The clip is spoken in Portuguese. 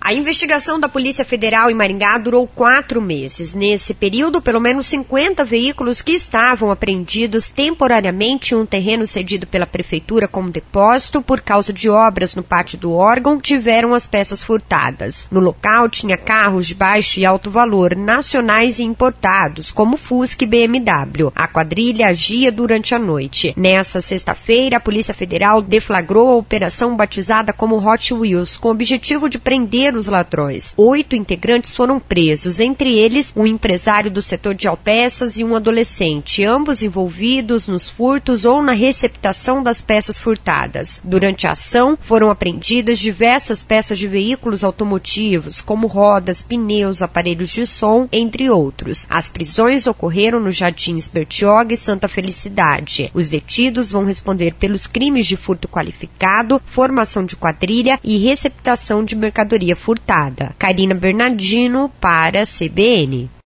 A investigação da Polícia Federal em Maringá durou 4 meses. Nesse período, pelo menos 50 veículos que estavam apreendidos temporariamente em um terreno cedido pela Prefeitura como depósito por causa de obras no pátio do órgão tiveram as peças furtadas. No local tinha carros de baixo e alto valor, nacionais e importados, como Fusca e BMW. A quadrilha agia durante a noite. Nessa sexta-feira, a Polícia Federal deflagrou a operação batizada como Hot Wheels, com o objetivo de prender os ladrões. 8 integrantes foram presos, entre eles um empresário do setor de autopeças e um adolescente, ambos envolvidos nos furtos ou na receptação das peças furtadas. Durante a ação, foram apreendidas diversas peças de veículos automotivos, como rodas, pneus, aparelhos de som, entre outros. As prisões ocorreram nos Jardins Bertioga e Santa Felicidade. Os detidos vão responder pelos crimes de furto qualificado, formação de quadrilha e receptação de mercadoria furtada. Karina Bernardino para a CBN.